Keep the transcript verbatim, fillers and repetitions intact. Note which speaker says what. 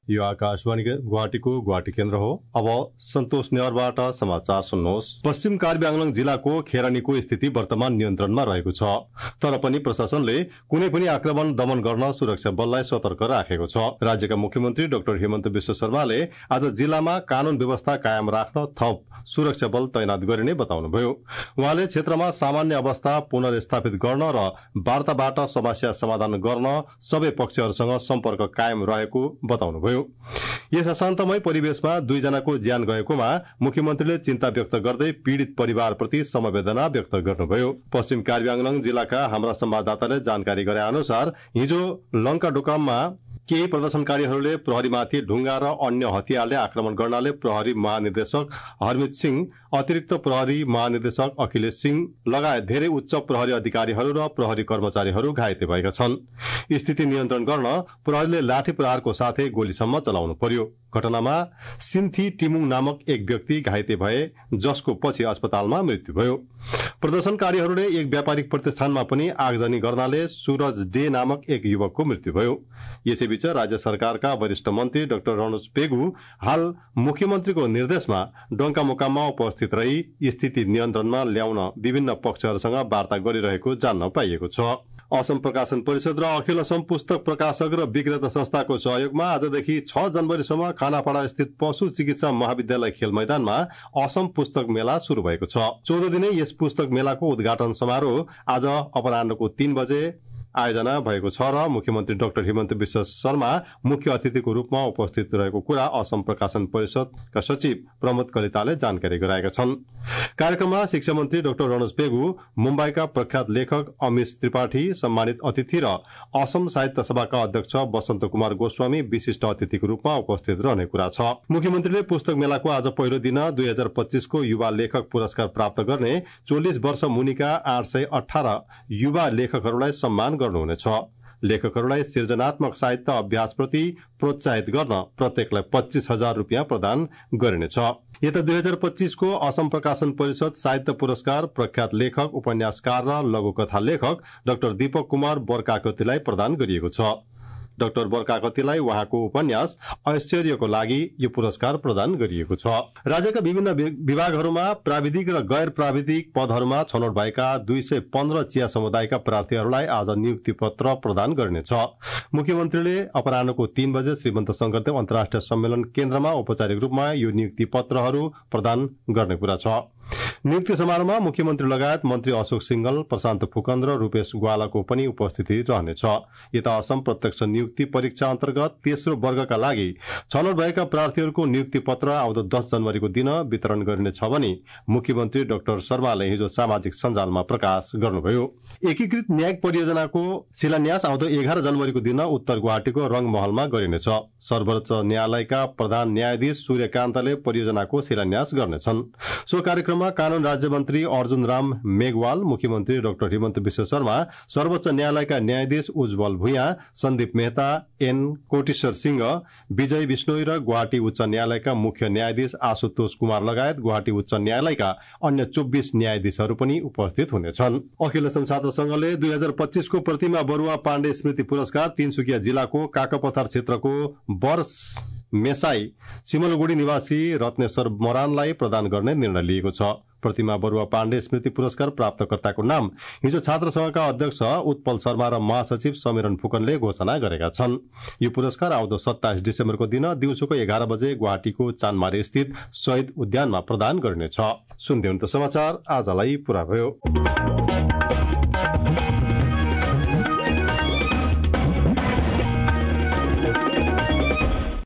Speaker 1: यो आकाशवाणी गुवाहाटीको गुवाहाटी केन्द्र हो। अब सन्तोष नेवारबाट समाचार सुन्नुहोस्। पश्चिम कार्बी आंगलङ जिल्लाको खेरानीको स्थिति वर्तमान नियन्त्रणमा रहेको छ, तर पनि प्रशासनले कुनै पनि आक्रमण दमन गर्न सुरक्षा बललाई सतर्क राखेको छ। राज्यका मुख्यमन्त्री डाक्टर हेमन्त विश्व शर्माले आज जिल्लामा कानून व्यवस्था कायम राख्न थप सुरक्षा बल तैनात गरिने बताउनुभयो। उहाँले क्षेत्रमा सामान्य अवस्था पुनर्स्थापित गर्न र वार्ताबाट समस्या समाधान गर्न सबै पक्षहरूसँग सम्पर्क कायम रहेको बताउनुभयो। यस अशान्तमय परिवेशमा दुईजनाको ज्यान गएकोमा मुख्यमन्त्रीले चिन्ता व्यक्त गर्दै पीड़ित परिवारप्रति समवेदना व्यक्त गर्नुभयो। पश्चिम कार्बी आंगलङ जिल्लाका हाम्रा संवाददाताले जानकारी गरे अनुसार हिजो लंका डोकाममा केही प्रदर्शनकारीहरूले प्रहरीमाथि ढुङ्गा र अन्य हतियारले आक्रमण गर्नाले प्रहरी महानिर्देशक हरमित सिंह, अतिरिक्त प्रहरी महानिर्देशक अखिलेश सिंह लगायत धेरै उच्च प्रहरी अधिकारीहरू र प्रहरी कर्मचारीहरू घाइते भएका छन्। स्थिति नियन्त्रण गर्न प्रहरीले लाठी प्रहारको साथै गोलीसम्म चलाउनु पर्यो। घटनामा सिन्थी टिमुङ नामक एक व्यक्ति घाइते भए, जसको पछि अस्पतालमा मृत्यु भयो। प्रदर्शनकारीहरूले एक व्यापारिक प्रतिष्ठानमा पनि आगजनी गर्नाले सूरज डे नामक एक युवकको मृत्यु भयो। यसैबीच राज्य सरकारका वरिष्ठ मन्त्री डाक्टर रणोज पेगु हाल मुख्यमन्त्रीको निर्देशमा डोङ्का मुकाममा उपस्थित रही स्थिति नियन्त्रणमा ल्याउन विभिन्न पक्षहरूसँग वार्ता गरिरहेको जान्न पाइएको छ। असम प्रकाशन परिषद र अखिल असम पुस्तक प्रकाशक र विक्रेता संस्थाको सहयोगमा आजदेखि छ जनवरीसम्म खानापाडा स्थित पशु चिकित्सा महाविद्यालय खेल मैदानमा असम पुस्तक मेला शुरू भएको छ। चौध दिने यस पुस्तक मेलाको उद्घाटन समारोह आज अपराह्नको तीन बजे आयोजना भएको छ र मुख्यमन्त्री डाक्टर हेमन्त विश्व शर्मा मुख्य अतिथिको रूपमा उपस्थित रहेको कुरा असम प्रकाशन परिषदका सचिव प्रमोद कलिताले जानकारी गराएका छन्। कार्यक्रममा शिक्षा मन्त्री डाक्टर रणोज पेगु, मुम्बईका प्रख्यात लेखक अमिश त्रिपाठी सम्मानित अतिथि र असम साहित्य सभाका अध्यक्ष बसन्त कुमार गोस्वामी विशिष्ट अतिथिको रूपमा उपस्थित रहने कुरा छ। मुख्यमन्त्रीले पुस्तक मेलाको आज पहिलो दिन दुई हजार पच्चीसको युवा लेखक पुरस्कार प्राप्त गर्ने चालीस वर्ष मुनिका आठ सय अठारह युवा लेखकहरूलाई सम्मान गर्नुहुनेछ। लेखकहरूलाई सृजनात्मक साहित्य अभ्यासप्रति प्रोत्साहित गर्न प्रत्येकलाई पच्चीस हजार रुपियाँ प्रदान गरिनेछ। यता दुई हजार पच्चीसको असम प्रकाशन परिषद साहित्य पुरस्कार प्रख्यात लेखक, उपन्यासकार र लघुकथा लेखक डाक्टर दीपक कुमार बर्काकतीलाई प्रदान गरिएको छ। डाक्टर बर्काकतीलाई उहाँको उपन्यास ऐश्वर्यको लागि यो पुरस्कार प्रदान गरिएको छ। राज्यका विभिन्न विभागहरूमा प्राविधिक र गैर प्राविधिक पदहरूमा छनौट भएका दुई सय पन्ध्र चिया समुदायका प्रार्थीहरूलाई आज नियुक्ति पत्र प्रदान गरिनेछ। मुख्यमन्त्रीले अपराह्नको तीन बजे श्रीमन्त शंकरदेव अन्तर्राष्ट्रिय सम्मेलन केन्द्रमा औपचारिक रूपमा यो नियुक्ति पत्रहरू प्रदान गर्ने कुरा छ। नियुक्ति समारोहमा मुख्यमन्त्री लगायत मन्त्री अशोक सिंघल, प्रशान्त फुकन्द र रूपेश ग्वालाको पनि उपस्थिति रहनेछ। यता असम प्रत्यक्ष नियुक्ति परीक्षा अन्तर्गत तेस्रो वर्गका लागि छनौट भएका प्रार्थीहरूको नियुक्ति पत्र आउँदो दस जनवरीको दिन वितरण गरिनेछ भनी मुख्यमन्त्री डाक्टर शर्माले हिजो सामाजिक सञ्जालमा प्रकाश गर्नुभयो। एकीकृत न्यायिक परियोजनाको शिलान्यास आउँदो एघार जनवरीको दिन उत्तर गुवाहाटीको रंगमहलमा गरिनेछ। सर्वोच्च न्यायालयका प्रधान न्यायाधीश सूर्यकान्तले परियोजनाको शिलान्यास गर्नेछन्। सो कार्यक्रममा कानून राज्य मन्त्री अर्जुन राम मेघवाल, मुख्यमन्त्री डाक्टर हेमन्त विश्व शर्मा, सर्वोच्च न्यायालयका न्यायाधीश उज्जवल भुइयाँ, सन्दीप मेहता, एन कोटेश्वर सिंह, विजय विष्णोई र गुवाहाटी उच्च न्यायालयका मुख्य न्यायाधीश आशुतोष कुमार लगायत गुवाहाटी उच्च न्यायालयका अन्य चौबिस न्यायाधीशहरू पनि उपस्थित हुनेछन्। अखिल असम छात्र संघले दुई हजार पच्चीसको प्रतिमा बरुवा पाण्डे स्मृति पुरस्कार तिनसुकिया जिल्लाको काकापथार क्षेत्रको वर्ष मेसाई सिमलगुडी निवासी रत्नेश्वर मरानलाई प्रदान गर्ने निर्णय लिएको छ। प्रतिमा बरुवा पाण्डे स्मृति पुरस्कार प्राप्तकर्ताको नाम हिजो छात्र संघका अध्यक्ष उत्पल शर्मा र महासचिव समीरण फुकनले घोषणा गरेका छन्। यो पुरस्कार आउँदो सत्ताइस डिसेम्बरको दिन दिउँसोको एघार बजे गुवाहाटीको चानमारी स्थित शहीद उद्यानमा प्रदान गरिनेछ। सुन्दै हुनुहुन्छ समाचार, आजलाई पुरा भयो।